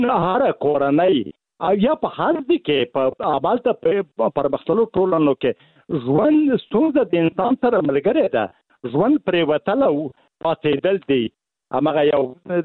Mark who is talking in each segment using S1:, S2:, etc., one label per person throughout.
S1: هر کورنۍ یا په هر ځای کې په عملته په پرمختللو ټولنو کې ژوند ستونزه د انسان سره ملګرې ده. ژوند پرې وتل او پاتېدل دي. همغه یو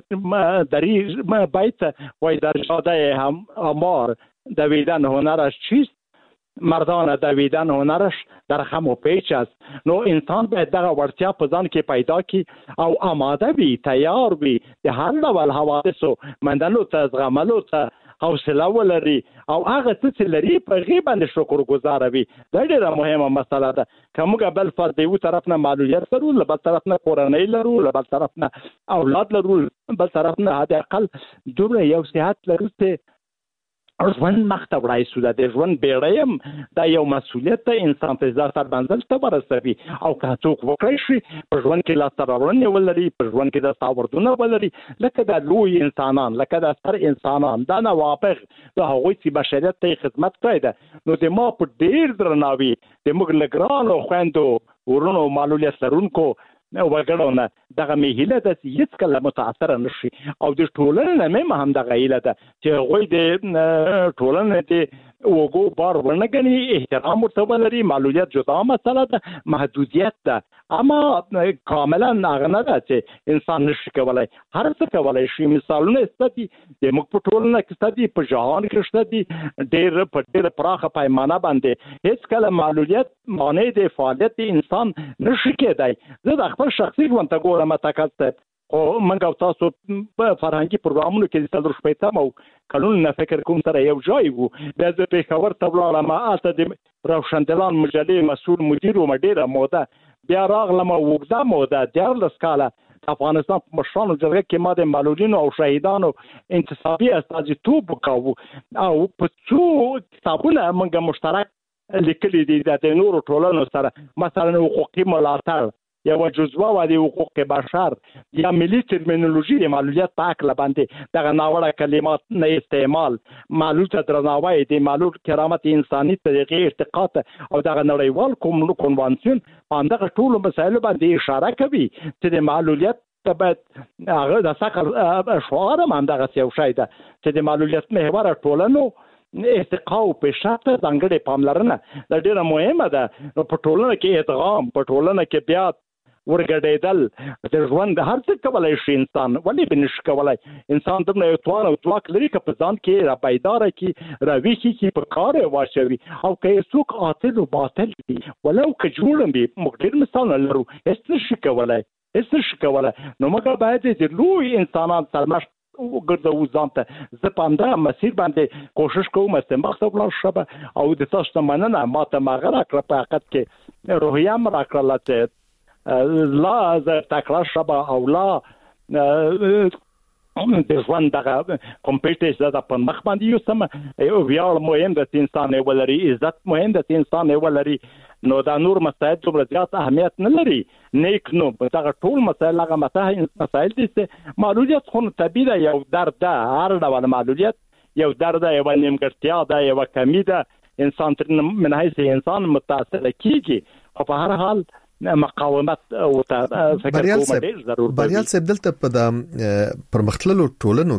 S1: دری بیت وای در جاده امار دویدن هنرش چیست؟ مردان دویدن هنرش در خم و پیچ است. نو انسان باید دغه وړتیا په ځان کې پیدا کړي او آماده وي، تیار وي د هر ډول حوادثو منلو ته، زغملو ته حوصله ولري او هغه څه چې لري په هغې باندې شکر ګزاره وي. دا ډېره مهمه مسله ده. که موږ بل فرد یو طرف نه معلولیت لرو، له بل طرف نه کورنۍ لرو، له بل طرف نه اولاد لرو، بل طرف نه حد اقل دومره یو صحت لرو چې ژوند مخته وړای سو. د ژوند بیړۍ هم دا یو مسؤلیت ده، انسان ته ځان تر منزل ته ورسوي. او که څوک وکړی شي په ژوند کې لاسته راوړنې ولري، په ژوند کې دستاوردونه ولري، لکه د لوی انسانان، لکه د ستر انسانان، دا نوابغ د هغوی چې بشریت ته خدمت کړی ده، نو د ما په ډېر درناوي د موږ له ګرانو خویندو ورونو معلولیت لرونکو وګړو نه دغه مې هیله ده چې هېڅکله متاثره نه شي. او د ټولنې نه مې هم دغه هیله ده چې هغوی د ټولنې د اوږو بار ونه ګڼي، احترام ورته ولري. معلولیت جدا مسله ده، محدودیت ده، اما کاملا هغه نه ده چې انسان نشي کولی، هر څه کولی شي. مثالونه شته دي د موږ په ټولنه کې شته دي، په جهان کې شته دي، ډېر په ډېره پراخه پیمانه باندې. هېڅکله معلولیت مانع د فعالیت انسان نشي کېدی. زه د خپل شخصي ژوند ته ګورم اتکل صاحب، خو موږ او تاسو په فرهنګي پروګرامونو کې د 4 او کلونو نه فکر کوم سره یو ځای وو. بیا زه پېښور ته ولاړم، هلته د روشندلان مجلې مسؤل مدیر وم ډېره موده. بیا راغلم اوږده موده 14 کاله افغانستان په مشرانو جرګه کې ما د معلولینو او شهیدانو انتصابي استازیتوب وکاوه. او په څو کتابونه موږ مشترک لیکلي دي د نورو ټولنو سره، مثلا حقوقي ملاتړ، یو جزوه و د حقوق بشر، یا ملي ترمینولوژي د معلولیت په هکله باندې دغه ناوړه کلمات نه استعمال، معلول ته درناوی، د معلول کرامت انساني طریقې ارتقا ته او دغه نړیوال کنوانسیون په همدغه ټولو مسایلو باندې اشاره کوي چې د معلولیت باید هغه د سقر شعار هم همدغسې یو شی ده چې د معلولیت محوره ټولنو ارتقا او پیشرفت ځانګړې پاملرنه دا ډېره مهمه ده. په ټولنه کې ادغام، په ټولنه کې بیا ورګډېدل، د ژوند هر څه کولی شي انسان، ولې به نشي کولی؟ انسان دومره یو توان او ځواک لري که په ځان کې را بیداره کړي، را ویښې کړي، په کار یې واچوي. او که یې څوک عاطل و باطل وي، ولو که جوړ وي، موږ ډېر مثالونه لرو، هېڅ نشي کولی، هېڅ نشي کولی. نو موږ باید د لوی انسانان سرمشق وګرځوو ځان ته. زه په همدغه مسیر باندې کوشش کوم چې مخته ولاړ شم. او د تاسو ته مننه، ما ته هغه راکړه، په حقیقت کې روحیه هم راکړله چې لا زه تکړه شم او لا د ژوند دغه کمپیټیز ده په مخ باندې یوسم. یو ویاړ مهم ده چې انسان یې ولري، عزت مهم ده چې انسان یې ولري. نو دا نور مسایل دومره زیات اهمیت نه لري. نیک نو دغه ټول مسایل هغه مسایل دي چې معلولیت خو طبیعي ده، یو درد ده، هر ډول معلولیت یو درد ده، یوه نیمګړتیا ده، یوه کمی ده. انسان تر من حیث انسان متاثر کیږي، خو په هر حال مقاومت او فکر کوم ډېر ضرور دی.
S2: بریال صاحب، دلته په د پرمختللو ټولنو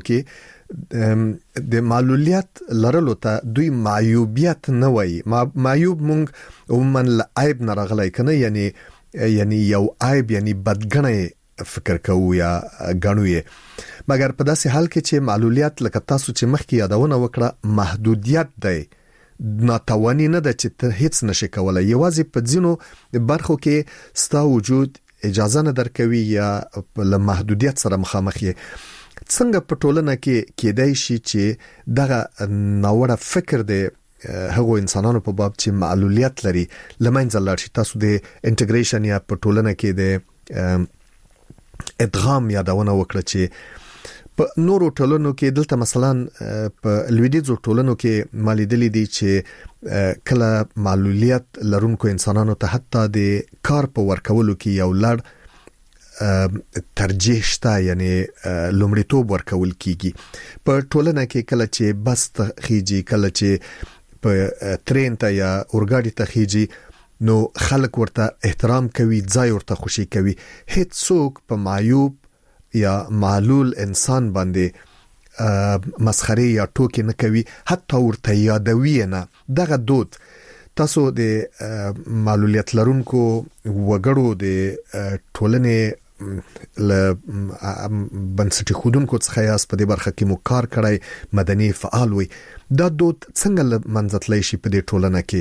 S2: کې د معلولیت لرلو ته دوی معیوبیت نه وایي. معیوب مونږ عموما له عیب نه راغلی کنه، یعنی یو عیب یعنی بدګنی فکر کوو یا ګڼو یې. مګر په داسې حال کې چې معلولیت لکه تاسو چې مخکې یادونه وکړه محدودیت دی، ناتوانی نه ده چې ته هیڅ نشي کولای. یوازې په ځینو برخو کې ستا وجود اجازه نه درکوي یا له محدودیت سره مخامخ یې. څنګه په ټولنه کې کېدای شي چې دغه ناوړه فکر دی هغو انسانانو په باب چې معلولیت لري لمنځه لاړ شي؟ تاسو د انټیګریشن یا په ټولنه کې د ادغام یادونه وکړه چې په نورو ټولنو کې، دلته مثلا په لویدیځو ټولنو کې مالیدلې دي چې کله معلولیت لرونکو انسانانو ته حتی د کار په ورکولو کې یو لړ ترجیح شته، یعنی لومړیتوب ورکول کیږي. په ټولنه کې کله چې بس ته خیږي، کله چې په ترین ته یا اورګاډي ته خیږي، نو خلک ورته احترام کوي، ځای ورته خوشي کوي. هیڅ څوک په معیوب یا معلول انسان باندې مسخره یا ټوکې نه کوي، حتی ورته یادوي نه. دغه دود تاسو د معلولیت لرونکو وګړو د ټولنې ل بنسټي خودونکو څخه یاست، په دې برخه کې مو کار کړی، مدني فعال وي. دا دود څنګه منځتلی شي په دې ټولنه کې؟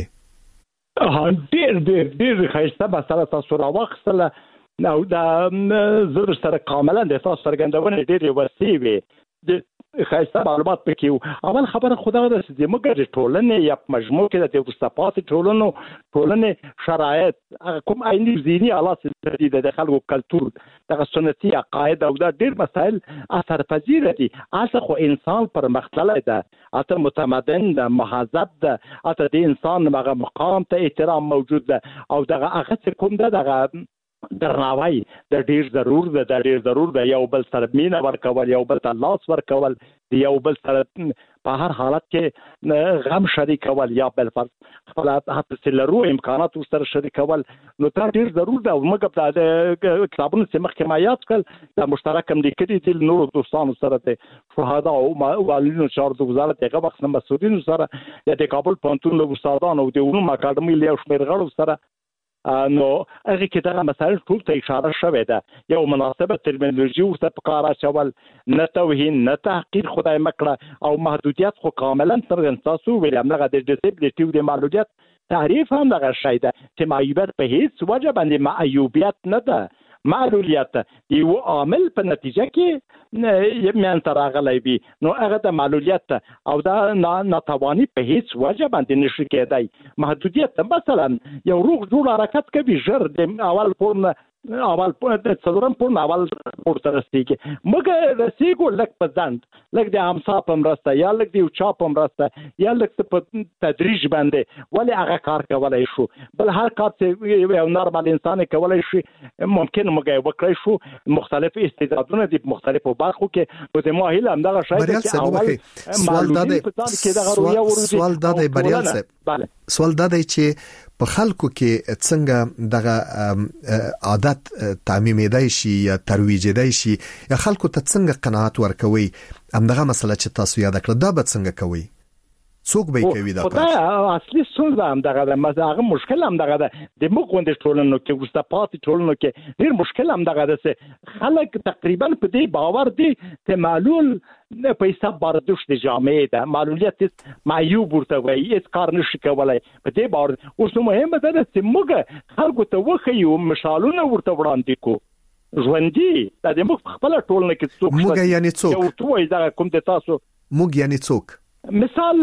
S1: ډېر ښایسته مسله تاسو راواخیستله او دا زه سره کاملا د تاسو څرګندونې ډېرې وسیع وې، ښایسته معلومات پکې وو. اول خبره خو دغه ده چې زموږ د ټولنې یا په مجموع کې د وروسته پاتې ټولنې شرایط، کوم عیني ذهني حالات دي، د خلکو کلتور، دغه سنتي عقاید او دا ډېر مسایل اثر پذیره دي. هلته خو انسان پرمختللی ده، هلته متمدن ده، مهذب ده، هلته د انسان هغه مقام ته احترام موجود ده او دغه هغه چې کوم ده دغه درناوی د ډیر ضرور ده. یو بل سره مینه ورکول، یو بل ته لاس ورکول، یو بل سره په هر حالت کې غم شریکول، یا بل فرض خپل هڅې لرو امکانات ورسره شریکول، نو دا ډیر ضرور ده. موږ په کتابونو کې مخکې ما یاد کړل دا مشترک هم لیکلي دي نورو دوستانو سره، د شهدا او والدینو چارو د وزارت هغه وخت مسؤلینو سره، یا د کابل پوهنتون له استادانو او د علومو اکاډمۍ له یو شمېر غړو سره، نو هغه کې دغه مسایل ټول ته اشاره شوې ده. یو مناسبه ترمینولوژي ورته په کار اچول، نه توهین نه تحقیر خدای مکړه، او محدودیت خو کاملا څرګند تاسو ویل. همدغه د ډیسبلیټي او د معلولیت تعریف هم دغه شی ده چې معیوبیت په هیڅ وجه باندې معیوبیت نه ده. معلولیت یو عامل په نتیجه کې یمن تر راغلی وي، نو هغه د معلولیت او دا ناتوانی په هیڅ وجه باندې نشي کېدای. محدودیت مثلا یو روغ جوړ حرکت کوي، ژر د اول پورن څلورم پورن اول پورته رسیږي، موږ رسیږو لږ په ځند، لږ د امسا په مرسته، یا لږ د یو چا په مرسته، یا لږ په تدریج باندې ولې هغه کار کولی شو. بل هر کار چې یو نارمل انسان کولی شي ممکن موږ یې وکړی شو. مختلف استعدادونه دي په مختلفو برخو کې، نو د ما هیله همدغه شی ده چې اول
S2: سوال دا دی چې په خلکو کې څنګه دغه عادت تعمیمېدای شي یا ترویجېدای شي، یا خلکو ته څنګه قناعت ورکوي. همدغه مسله چې تاسو یاد کړه دا به څنګه کوي؟ څوک به کوي دا کار؟
S1: اصلي ستونزه همدغه ده، هغه مشکل همدغه ده. د موږ غونډې ټولنو کې، وروسته پاتې ټولنو کې ډېر مشکل همدغه ده چې خلک تقریبا په دې باور دي چې معلول په حساب باردوش د جامعې ده، معلولیت معیوب ورته وایي، هېڅ کار نشي کولی په دې باور. اوس نو مهمه ده چې موږ خلکو ته وښیو، مثالونه ورته وړاندې کړو ژوندي. دا د موږ خپله ټولنه کې څوک
S2: موږ یعنې څوک
S1: ورته وایي دغه کوم د تاسو
S2: موږ یعنې څوک
S1: مثال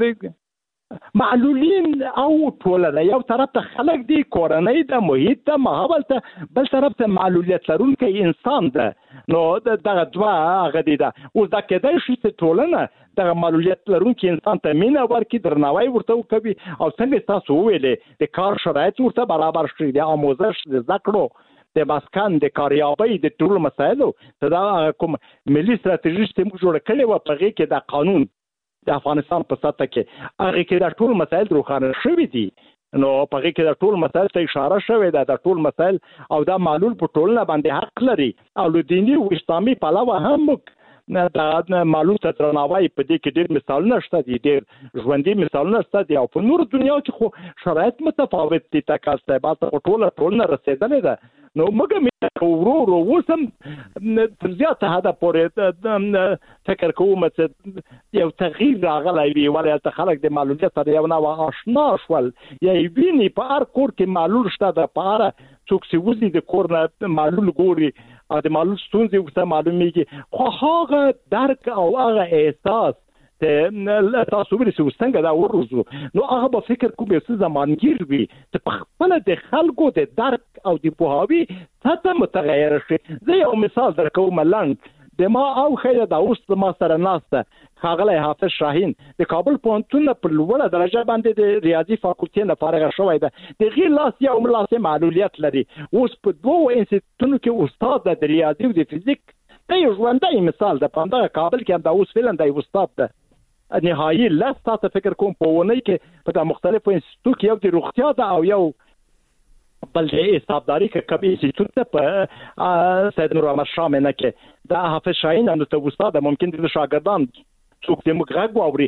S1: معلولین او ټولنه، یو طرف ته خلک دي، کورنۍ ده، محیط ده، ماحول ته، بل طرف ته معلولیت لرونکی انسان ده. نو دغه دوه هغه دي ده. اوس دا کېدای شي چې ټولنه دغه معلولیت لرونکی انسان ته مینه ورکړي، درناوی ورته وکړي، او څنګه تاسو وویلې د کار شرایط ورته برابر شي، د آموزش، د زده کړو، د مسکن، د کاریابۍ، د ټولو مسایلو دا کوم ملي ستراتیژي چې موږ جوړه کړې وه، په هغې کې د قانون د افغانستان په سطح کې هغې کې دا ټول مسایل روښانه شوي دي. نو په هغې کې دا ټول مسایل ته اشاره شوې ده، دا ټول مسایل او دا معلول په ټولنه باندې حق لري، او له دیني او اسلامي پلوه هم دا معلول ته درناوی په دې کې ډېر مثالونه شته دي، ډېر ژوندي مثالونه شته دي. او په نورو دنیا کې خو شرایط متفاوت دي، تکا صاحبات خو ټولنه رسېدلې ده. نو موږ ورو اوس هم تر زیاته حده پورې فکر کوم چې یو تغییر راغلی وي، ولې هلته خلک د معلولیت سره یو نوع اشنا شول، یا یې ویني په هر کور کې معلول شته ده، په هره څوک چې وځي د کور نه معلول ګوري او د معلول ستونزې ورته معلومیږي. خو هغه درک او هغه احساس تاسو ویل چې څنګه دا ورزو، نو هغه به فکر کوم یو څه زمانګیر وي چې په خپله د خلکو د درک او د پوهاوي سطحه متغیره شي. زه یو مثال درکوم لنډ. د ما او خیره دا اوس ما سره ناسته ښاغلی حافظ شاهین د کابل پوهنتون په لوړه درجه باندې د ریاضي فاکولټي نه فارغه شوی ده. د هغې لاس یو لاس معلولیت لري، اوس په دوو انسټیټونو کې استاد ده د ریاضي او د فزیک. دا یو ژوندی مثال ده. په همدغه کابل کې هم دا اوس فعلا دی استاد ده. نهایي لس ساعته فکر کوم په اونۍ کې په دا مختلفو انسټیټو کې، یو د روغتیا ده او یو بل حسابداري کوي چې څه په سید نور احمد شاه مینه کې دا حافظ شاهین نو ته استاد ممکن د شاګردان څوک دې موږ غږ واوري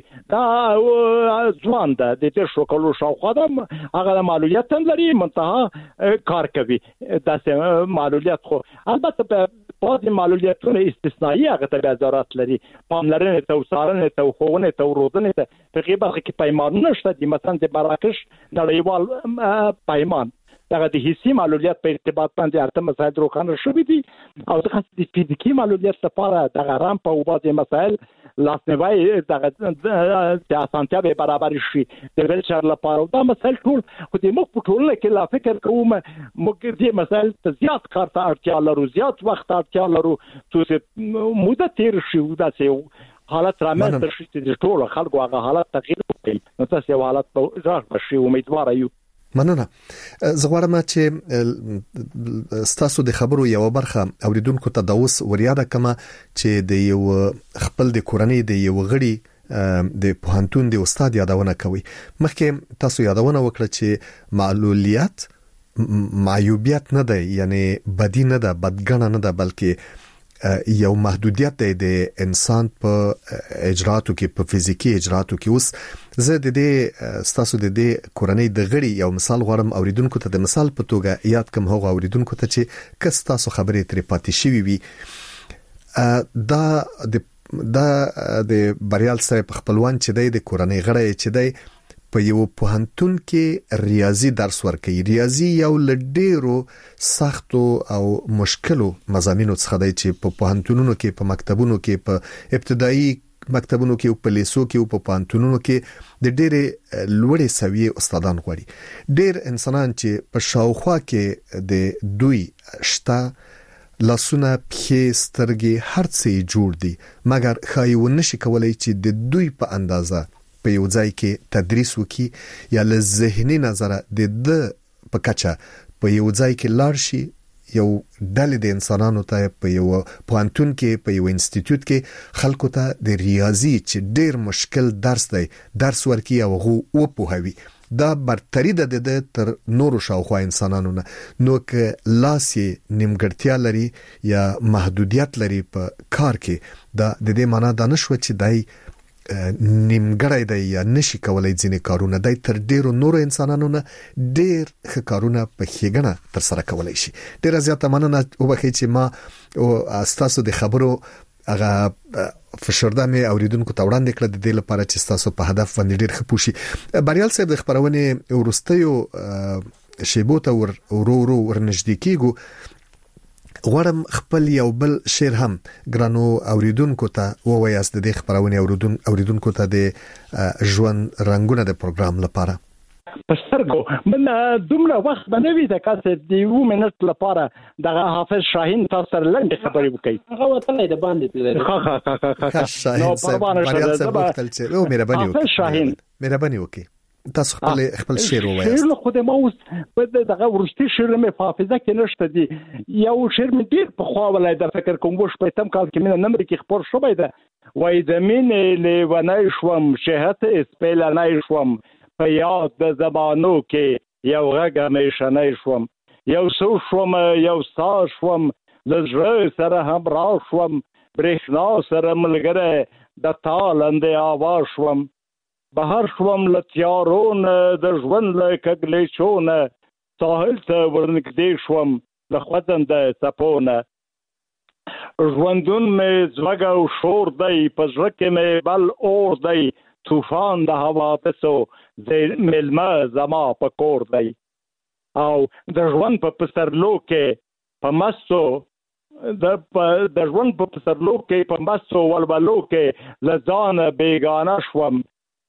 S1: دا ځوان ده د تیر شو کولو شاوخوا ده هغه معلولیت هم لري منتها کار کوي داسې معلولیت خو البته په بعض معلولیتونه استثنایی هغه ته ضرورت لري پاملرنې ته وسارنې ته خوونه ته ورودنې ته په غیبه کې پیمانونه شته د مثلا د مراکش نړیوال پیمان دغه د حسي معلولیت په ارتباط باندې اته مسایل روښانه شوي دي او دغه د فزیکي معلولیت لپاره دغه رام په بعض مسایل لاسنیوي دغه د اسانتیا به برابر شي د ویلچر لپاره دا مسایل ټول خو د موږ په ټولنه کې لا فکر کوم موږ دې مسایل ته زیات کار ته اړتیا لرو زیات وخت اړتیا لرو چې موده تیر شي دا چې حالت رامنځته شي چې ټول خلکو هغه حالت تغییر وکړي نو تاسو یو حالت په ځای شي امیدوار یو
S2: مننه زغوارم چې ستاسو د خبرو یو برخه اوریدونکو ته د اوس وریاده کما چې د یو خپل د کورنۍ د یو غړي د پوهنتون د استاد یادونه کوي مخکې تاسو یادونه وکړه چې معلولیت معیوبیت نه ده یعنی بدی نه ده بدګنه نه ده بلکې یو محدودیت دی د انسان په اجراتو کې په فزیکی اجراتو کې اوس زه د دې ستاسو د دې کورنۍ د غړي یو مثال غواړم اوریدونکو ته د مثال په توګه یاد کوم هغه اوریدونکو ته چې کس تاسو خبرې ترې پاتې شوي وي دا د بریال سره په خپلوان چې د کورنۍ غړي چې د په یو پوهنتون کې ریاضي درس ورکوي ریاضي یو لډیرو سختو او مشکلو مضامینو څخه دی چې په پوهنتونونو کې په مکتبونو کې په ابتدایي مکتبونو کې او په لیسو کې او په پوهنتونونو کې د ډېرې لوړې سویې استادان غواړي ډېر انسانان چې په شاوخوا کې د دوی شته لاسونه پښې سترګې هر څه جوړ دي مګر خای ونشي کولای چې د دوی په اندازه په یو ځای کې تدریس وکي یا له ذهني نظره د په کچه په یو ځای کې لاړ شي یو ډلې د انسانانو ته په یو پوهنتون کې په یو انسټیټیوټ کې خلکو ته د ریاضي چې ډېر مشکل درس ورکي او هغه وپوهوي دا برتری د تر نورو شاوخوا انسانانو نه نو که لاس یې نیمګړتیا لري یا محدودیت لري په کار کې دا د دې معنی دا نشو چې دای نیمګړی دی یا نشي کولای ځینې کارونه دای تر ډیرو نورو انسانانو نه ډیر ښه کارونه په ښېګڼه تر سره کولای شي ډیره زیاته مننه وبخښئ چې ما او تاسو د خبرو هغه فشرده مې اوریدونکو ته وړاندې کړ د دې لپاره چې تاسو په هدف باندې ډیر ښه پوښي بریال صاحب د خبرونه ورستیو شیبو ته ورو ورنږدې کیږو غواړم خپل یو بل شعر هم ګرانو اوریدونکو ته ووایاست د دې خبرونه اوریدونکو ته د ژوند رنگونه د پروګرام لپاره
S1: پسترګو من دومره وخت باندې وی د کاسه دی یو منټ لپاره د حافظ شاهین تاسو سره لنډه خبرې وکړي هغه وتلې د باندې
S2: نو پروانه شته بریال صاحب او مهرباني وکړي تاسو خپل شعر ووایاست
S1: شعر خو د موس په دغه ورستي شعر مې حافظه کې نشته دي یو شعر مې ډیر په خوا ولای د فکر کوم وش په تم کال کې مې نمبر کې خبر شوی ده وای د مینې لیونای شوم شهت اسپیلنای شوم په یاد د زمانو کې یو غږ مې شنای شوم یو سو شوم یو سا شوم لزړه سره هم را شوم برېښنا سره ملګری د تالندې आवाज شوم بهر شوم لتیارون د ژوند له کګلیچونه ساحل ته ورنږدې شوم له خوځند څپونه ژوندون مې زوګ او شور دی په زړه کې مې بل اور دی طوفان د هوا پسو ملما زما په کور دی او د ژوند په پسرلو کې په مستو د ژوند په پسرلو کې په مستو ولولو کې لزان بیگانه شوم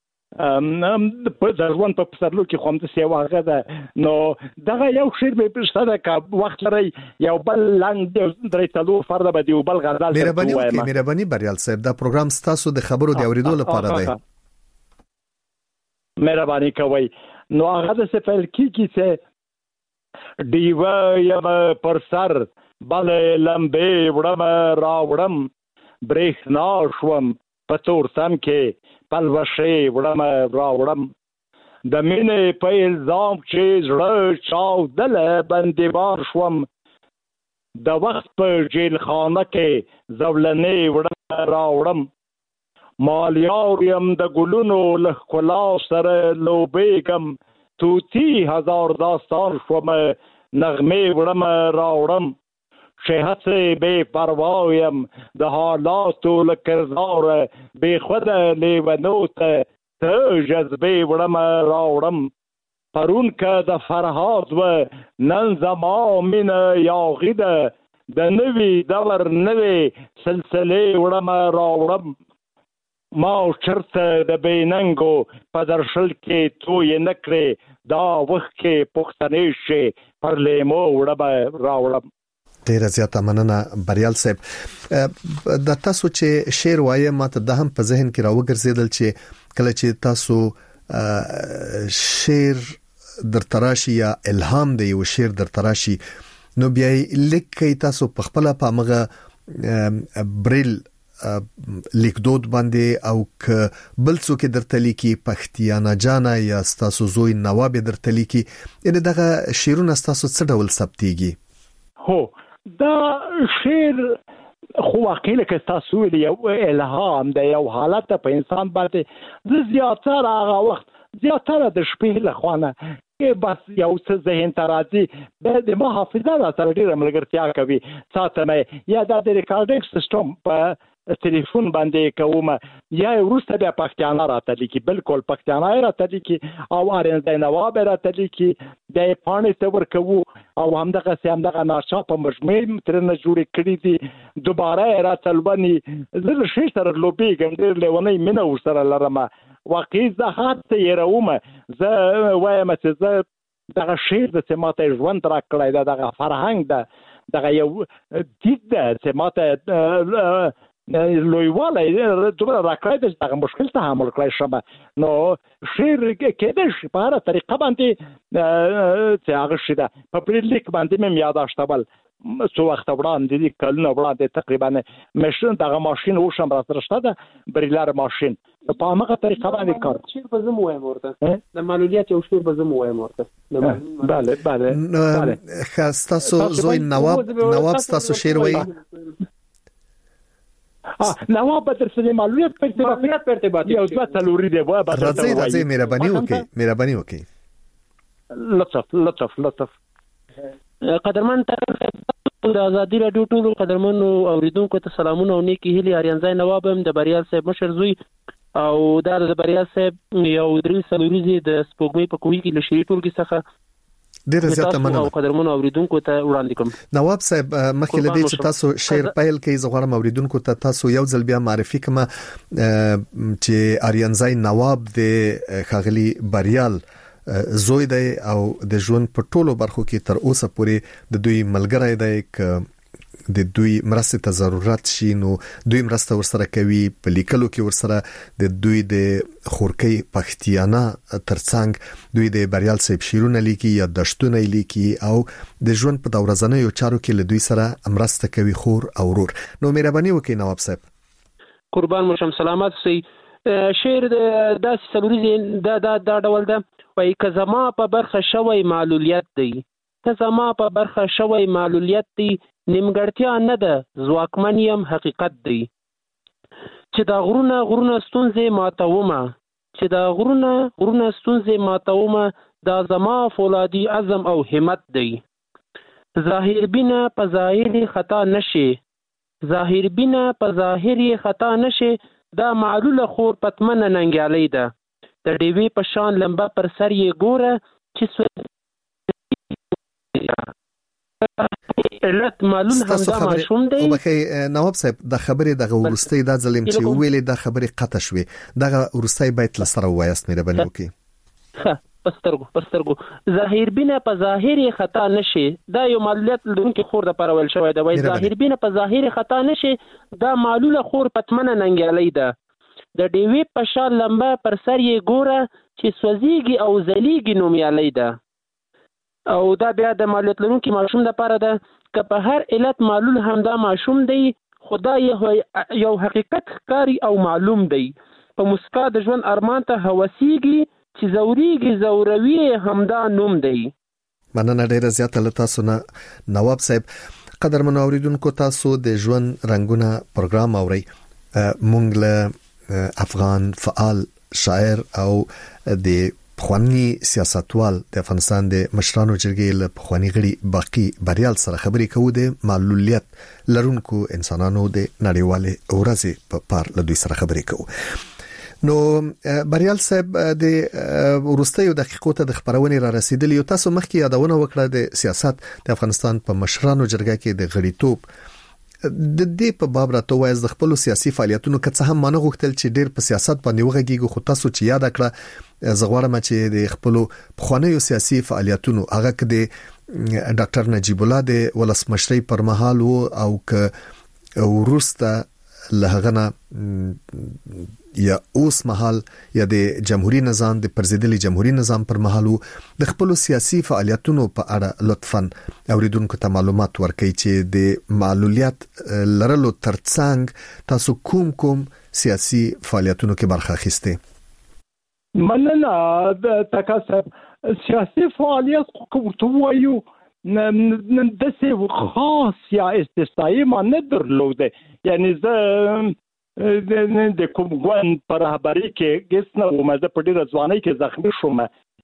S1: په ځوان په پسرلو کې خوم د سیوا غده نو دغه یو شعر به پښته کا وخت لري یو بل لاند درې تلو فرد به دی بل غزل
S2: مهرباني بریال صاحب دا پروګرام ستاسو د خبرو د اوریدو لپاره دی
S1: مهرباني کوي نو هغه د سفل کی چې دیوا یم پر سر بل لمبه وړم راوړم برېښنا شوم په تور سم کې پلوشه وړم راوړم د مینې په الزام چې زړه چاودله بندیوان شوم د وخت په جیل خانه کې زولنې وړم راوړم مالیار یم د ګلونو له ښکلا سره لوبېږم توتی هزار داستان شوم نغمې وړم راوړم چې هڅې بې پروا یم د حالاتو له کرداره بې خوده لیونو ته جذبې وړم راوړم پرون که د فرهاد و نن زما مینه یاغي ده د نوي دور نوې سلسلې وړم راوړم ما چرته د بېننګو په درشل کې تویې نه کړې دا وخت کې پښتنې شي پر لیمو وړم راوړم.
S2: ډیره زیاته مننه بریال صاحب د تاسو چې شعر وایي ماته د هم په ذهن کې راوګرځیدل چې کله چې تاسو شعر در تراشي یا الهام دی یو شعر در تراشي نو بیا لیکي تاسو په خپل پامغه بریل لیکدود باندې او ک بل څوک درته لیکي پښتیانا جانا یا تاسو زوی نواب درته لیکي ان دغه شعرونه تاسو څه ډول ثبتيږي؟
S1: هو دا شعر خو واقعي لکه تاسو ویل یو الهام دی یو حالت په انسان باندې زیاتره هغه وخت زیاتره د شپې له خوانه کې بس یو څه ذهن ته راځي د ما حافظه را سره ډېره ملګرتیا کوي ساتمه یا د ریکارډینګ سیستم په ټلیفون باندې کومه یا وروسته بیا پښتانه راته لیکي بالکل پښتانه راته لیکي او آرینځ نواب راته لیکي د پاڼې ته ورکوو او همدغه ناشا په مجموعه ترنه جوړې کړې دي دوباره راته لونی زه شي سره لوبېږم ډېر لیونی مینه ورسره لرم واقعي زه هڅه یې روم زه وایم چې زه دغه شعر د سماته ژوند را کړی دا دغه فرهنګ ده دغه یو دید ده سماته لویواله دومره راکړی دی چې دغه مشکل تحمل کړی شم نو شعر کېدای شي په هره طریقه باندې چې هغه شي ده په بریلیک باندې مې یاداشتول څو وخت وړاندې دي کلونه وړاندې تقریبا ماشین دغه ماشین وشم را سره شته ده بریلر ماشین په هغه طریقه باندې کار
S3: شعر په زمو وایم ورته د معلولیت یو شعر په زمو وایم ورته
S1: بله
S2: خاصه زوی نواب تاسو شعر وایي
S1: نواب بدر سره معلومیت په ارتباط یو څه تلوري دی وای
S2: راځي مهرباني وکي
S1: لطف
S3: قدرمن د ازادي رادیو ټولو قدرمنو اوریدونکو ته سلامونه او نیکی هیلي اریانځای نواب هم د بریال صاحب مشر زوی او د بریال صاحب یو درې سلوريزي د سپوږمۍ په کوي کې لشي ټولګي څخه
S2: ډیره زیاته مننه
S3: او قدرمنو اوریدونکو ته وړاندې کوم.
S2: نواب صاحب مخکې لدی چې تاسو شعر پیل کوي زغړم اوریدونکو ته تاسو یو ځل بیا معرفي کما چې اریانځای نواب د خاغلی بریال زوی دی او د ژوند په ټولو برخو کې تر اوسه پورې د دوی ملګری دی ک د دوی مرسته ته ضرورت شي نو دوی مرسته ورسره کوي په لیکلو کې ورسره د دوی د خورکۍ پښتیانا ترڅنګ دوی د بریال صاحب شیرونه لیکي یا دشتونه لیکي او د ژوند په دورزنه یو چارو کې له دوی سره مرسته کوي خور او ورور. نو مهرباني وکړئ نواب صاحب.
S3: قربان مشم سلامت سي. شعر د داسې سلوري دا ډول ده وای که زما په برخه شوی معلولیت دی نیمګړتیا نه ده ځواکمن یم حقیقت دی چې دا غرونه ستونزې ماتومه دا زما فولادي عزم او همت دی ظاهر بینه په ظاهر خطا نشي دا معلوله خور پتمنه ننګیالی ده د ډیوی په شان لمبه پر سر یې ګوره چې علت معلوم همدا ماشوم دی.
S2: او بخې نواب صاحب د خبرې د ورستۍ د ظلم چې ویلې د خبرې قطع شوې دغه ورستۍ باید لسره وایست مې ربنه وکي
S3: پسترګو ظاهر بینه په ظاهر خطا نشي دا یو معلولیت لرونکي خور د پرول شوی دا وای ظاهر بینه په ظاهر خطا نشي دا معلوله خور پتمنه ننګیالی ده د ډیوی په شان لمبه پر سر یې ګوره چې سوځيږي او ځلیږي نومیالی ده او دا بیا د معلولیت لرونکي ماشوم لپاره ده که په هر علت معلول همدا ماشوم دی خدای یو حقیقت ښکاري او معلوم دی په مسکا د ژوند ارمان ته هوسیږي چې زوروي همدا نوم دی.
S2: مننه ډیره زیاته له تاسو نه نواب صاحب. قدرمن اوریدونکو، تاسو د ژوند رنگونه پروګرام اورئ. مونږ له افغان فعال شاعر او د پخوانی سیاستوال د افغانستان د مشرانو جرګې له پخوانی غړي باقی بریال سره خبرې کوو د معلولیت لرونکو انسانانو د نړیوالې ورځې په پار له دوی سره خبرې کوو. نو بریال صاحب د ورستیو دقیقو ته د خبرونې را رسیدلی او تاسو مخکې یادونه وکړه د سیاست د افغانستان په مشرانو جرګه کې د غړیتوب د دې په باب راته وایي د خپل سیاسي فعالیتونو که څه هم مانه غوښتل چې ډېر په سیاست باندې وغږیږي، خو تاسو چې یاد کړه زغوارم چې د خپل پخوانیو سیاسي فعالیتونو هغه کې د ډاکټر نجیب الله د ولسمشرۍ پر مهال او که ورسته لهغه یا اوس مهال یا د جمهوریت نظام د پرزیدلی جمهوریت نظام پر مهال د خپل سیاسي فعالیتونو په اړه لطفاً اوریدونکو ته معلومات ورکړئ چې د معلولیت لرلو ترڅنګ تاسو کوم سیاسي فعالیتونو کې برخه اخیسته.
S1: مننه د تکاسب سیاسي فعالیت کوم وایو د څه خاص یا استثنایی ما نه درلوده، یعنی زه د کوم ګوند پر رهبری کې ګس نه ومه، زه په ډیره ځوانۍ کې زخمی شوم.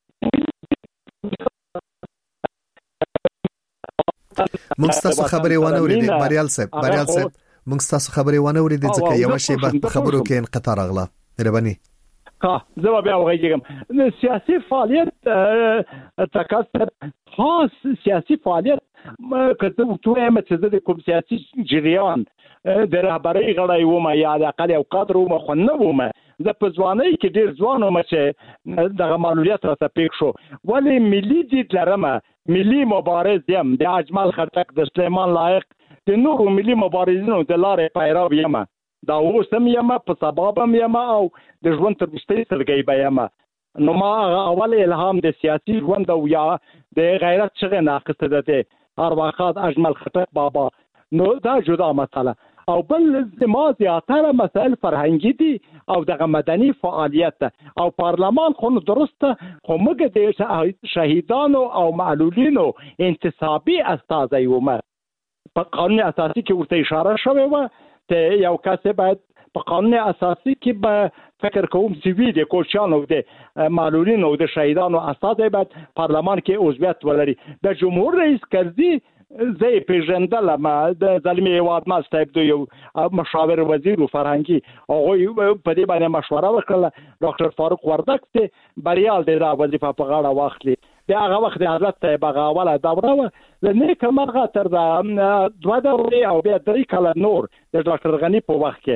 S2: موږ تاسو خبرې ونه اوریدې بریال صاحب موږ تاسو خبرې ونه اوریدې ځکه یو شی په خبرو کې انقطاع راغله. مهرباني
S1: زه بیا وغږیږم. سیاسي فعالیت تکاسب خاص سیاسي فعالیت کته تویم چې د کوم سیاسي جریان د رهبری غړی ومه یا د اقل او قدر ومه خو نه ومه. زه په ځوانۍ کې ډیر ځوان ومه چې دغه معلولیت راته پیښ شو. ولی ملي دید لرمه، ملي مبارز یم، د اجمل خټک، د سلیمان لایق، د نورو ملي مبارزینو د لارې پیرو یم. دا اوس هم یم، په سبب هم یم او د ژوند تر وروستۍ سلګۍ به یم. نو ما اول الهام د سیاسي ژوند او یا د غیرت څخه ناقصه ده هر وخت اجمل خټک بابا. نو دا جدا مسله. او بل زما زیاتره مسائل فرهنګي دي او دغه مدني فعالیت او پارلمان خو درسته، خو موږ د شهیدانو او معلولینو انتصابي استازي ومه. په قانون اساسي کې ورته اشاره شوې و ته یو کس باید په قانون اساسي کې به فکر کوم سیوی د کوچانو د معلولینو او د شهیدانو استازي باید پارلمان کې عضویت ولري. د جمهور رئیس کرزي زه پیژندل ما د ظلمي هیواد ما ستایب یو مشاور وزیر فرهنګي هغه په دې باندې مشوره وکړه. ډاکټر فاروق وردک ته بریال د وظیفه په غاړه واخلي. د هغه وخت د حضرت طیب اوله دوره و لنیک مرغه تر د 2 دورې او بیا 3 کاله نور د ډاکټر غنی په وخت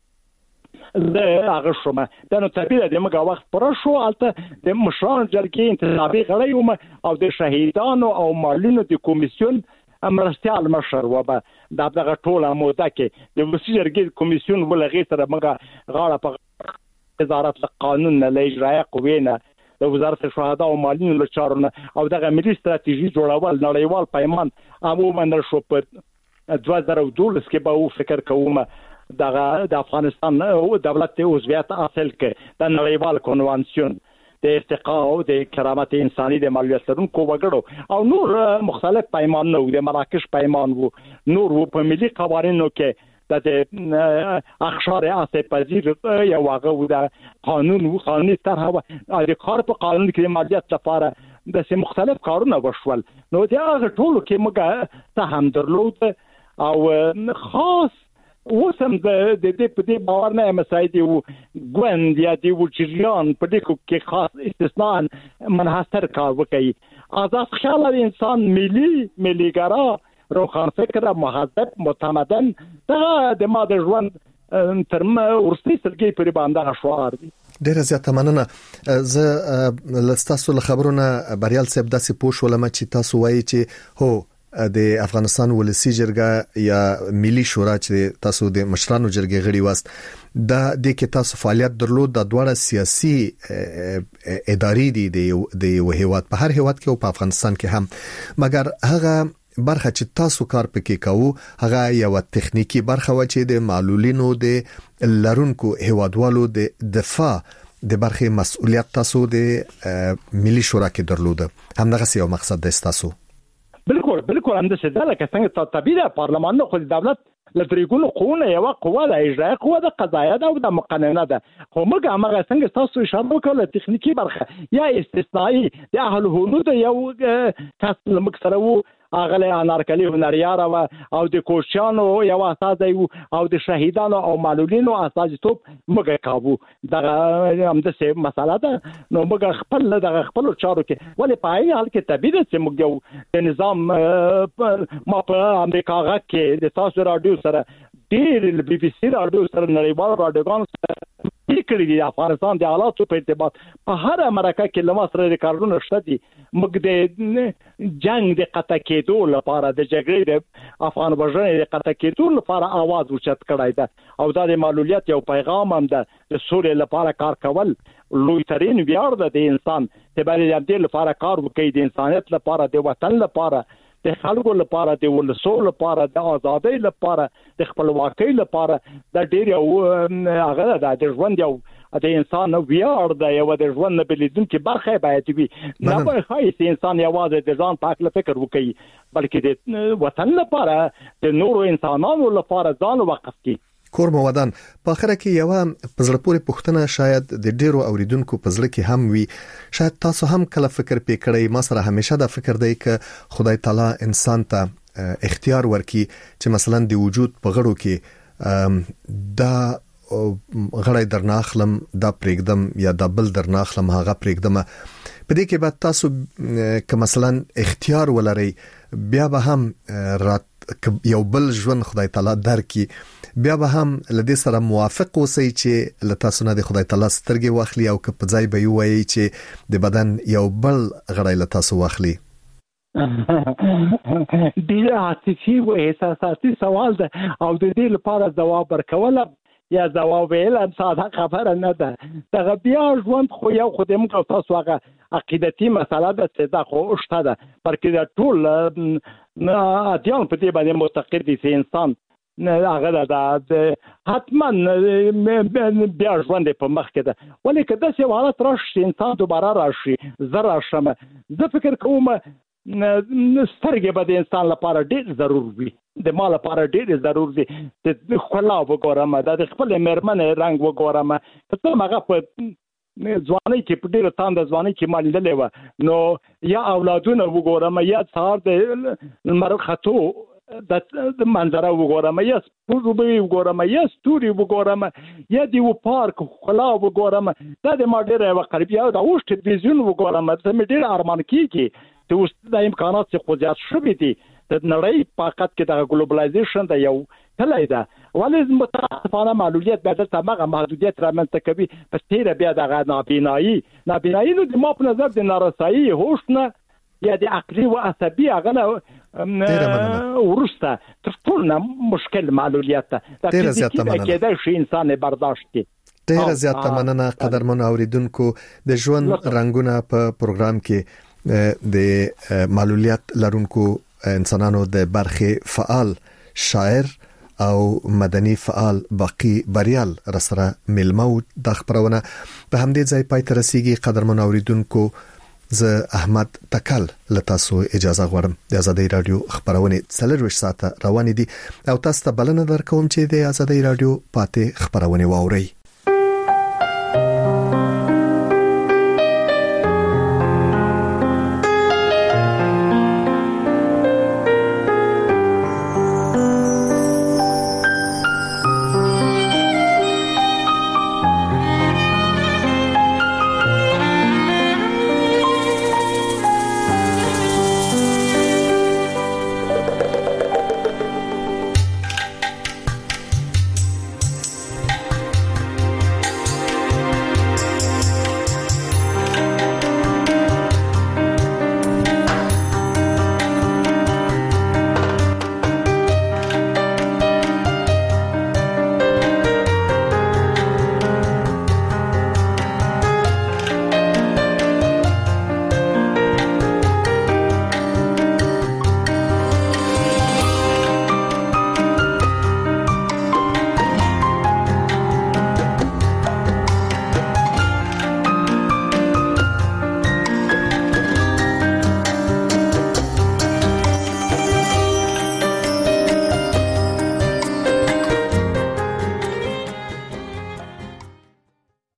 S1: کې زه هغه شوم. دا نو طبیعي د موږ وخت پر شو البته د مشران جرګې انتخابي غړی وم او د شهیدانو او معلولینو د کمیسیون مرستيال مشر وبا دغه ټوله موده کې د وسیله جرګې کمیسیون ولغې سره موږ غاړه په وزارت قانون نه اجرایه قوینه د وزارت شهدا او مالین له چارونه او دغه ملي ستراتیژي جوړول نړیوال پیمان عموما در شو په 2012 کې به فکر کوم دغه د افغانستان او دولت عضویت حاصل کړي د نړیوال کنوانسیون د ارتقا او د کرامت انساني د معلولیت لرونکو وګړو او نور مختلف پیمانونه د مراکش پیمان وو نور وو په ملي قوانینو کې د اخشار اساس پذیر یو هغه د قانوني طرحه د کار په قانون کې معلولیت لپاره د سه مختلف کارونه وشول. نو دا هغه ټول کې موږ ته هم درلود او خاص وسم د دې په دې باور نه مسایدي وو ګوند یا دی و جریان په دې کې خاص استثناء منحصر کار وکړي. آزاد خیال انسان ملي ګرا روخان فکر مهذب متمدن دا د ماده ژوند ترم ورستي سلګي پر باندې شعار دي.
S2: ډیره زیاته مننه. زه لستاسو خبرونه بریال صاحب داسې پوښ ولم چې تاسو وایي چې هو د افغانستان ولسی جرګه یا ملي شورا چې تاسو د مشرانو جرګې غړي واست دا د کې تاسو فعالیت درلود د دوړه سیاسي اداري دي د هیواد په هر هیواد کې او په افغانستان کې هم مګر هغه برخه چې تاسو کار پکې کوو هغه یو تخنیکی برخه و چې د معلولینو د لرونکو هیوادوالو د دفاع د برخه مسؤلیت تاسو د ملي شورا کې درلوده همدغه یو مقصد د تاسو
S1: بالکل هم د سیداله کې څنګه طبيعي پارلمان خو د دولت لتريګونو قونه یو قوه د اجرا قوه د قضایه او د مقننه ده خو موږ هغه څنګه تاسو اشاره وکړه تخنیکی برخه یا استثنایی د اهل حدود یو کس مکسره اغله انارکلی هنریار او د کوشانو یو اساس او د شهیدانو او معلولینو اساس توپ موږ کاوه دغه هم د څه مساله ده نو موږ خپل چارو کې ولې پای حال کې طبيعي چې موږ یو د نظام ما په امریکا کې د تاسو رادیو سره ډېر بي بي سي رادیو سره نړیوال رادیوګان سره کړي دي افغانستان د حالاتو په ارتباط په هر امریکا کې لمه سره ریکارډونه شته دي موږ د جنگ د قطع کېدو لپاره د جګړې د افغان وژنې د قطع کېدو لپاره आवाज اوچت کړای ده او دا د معلولیت یو پیغام هم ده د سولې لپاره کار کول لوی ترين ویاړ ده د انسان ته باندې د لپاره کار وکړي د انسانیت لپاره د وطن لپاره د خلکو لپاره د ولسو لپاره د ازادۍ لپاره د خپلواکۍ لپاره د ډېر یو هغه د ژوند یو د انسان ویاړ د یو د ژوند بلیدون کې برخه باید وي نه به هیڅ انسان یوازې د ځان په اړه فکر وکړي بلکې د وطن لپاره د نورو انسانانو لپاره ځان وقف کړي
S2: کور مو ودان په اخر کې یو پزړپوري پښتنه شاید د ډیرو اوریدونکو پزړه کې هم وي شاید تاسو هم کله فکر پکړی ما سره همیشه دا فکر دی چې خدای تعالی انسان ته اختیار ورکي چې مثلا د وجود په غړو کې دا غړی درناخلم دا پرېګدم یا دا بل درناخلم هغه پرېګدم په دې کې بعد تاسو که مثلا اختیار ولري بیا به هم یو بل ژوند خدای تعالی درکې بیا به هم لدې سره موافق اوسئ چې لته سونه د خدای تعالی سترګې واخلي او که په ځای به وایي چې د بدن یو بل غړی لته سو واخلي
S1: ډیر عاطفي او احساساتي سوال ده او د دې لپاره ځواب ورکول یا ځواب ویل ساده خبره نه ده دا بیا ژوند خو یو خو د موږ تاسو هغه عقیدتي مسله ده چې دا خو شته ده پرکې دا ټول ادیان په دې باندې معتقد دي چې انسان هغه دا حتما بیا ژوند په مخ کې ده ولې که داسې حالت راشي انسان دوباره راشي زه راشم زه فکر کوم سترګې به د انسان لپاره ډېر ضرور وي د ما لپاره ډېر ضرور دي د ښکلا وګورم د خپل مېرمنې رنګ وګورم څه هغه په ځواني کې په ډېر تاند ځواني کې مالدلې و نو یا اولادونه وګورم یا سهار د مرخصو د منظره وګورم یا سپوږمۍ وګورم یا ستوري وګورم یا د پارک خلا وګورم دا د ما ډېر وقرب یا د اوس ټلویزیون وګورم دا مې ډېر ارمان کیږي ته اوس د امکانات څخه خو زیات شوي دي د نړۍ په حقیقت کې د ګلوبلایزیشن د یو تلای ده ولې متاسفانه معلولیت به د هغه محدودیت رامنځته کوي په تیر بیا د نابینایی نو د ما په نظر د نارسایی هوش نه یا د عقلي او عصبي هغه ورسته تر ټولو مشکل معلولیت ده
S2: ډیر زیات مننه
S1: کېدای شي انسان برداشت کړي
S2: ډیر زیات مننه قدرمن اوریدونکو د ژوند رنگونه په پروګرام کې د معلولیت لرونکو انسانانو د برخه فعال شاعر او مدني فعال باقی بریال رسره ملمو د خبرونه په همدې ځای پای تر رسیدي قدرمن اوریدونکو زه احمد تکل لتاسو اجازه غواړم د آزادۍ رادیو خبرونه 24 ساعته روان دي او تاسو ته بلنه درکوم چې د آزادۍ رادیو پاتې خبرونه واورئ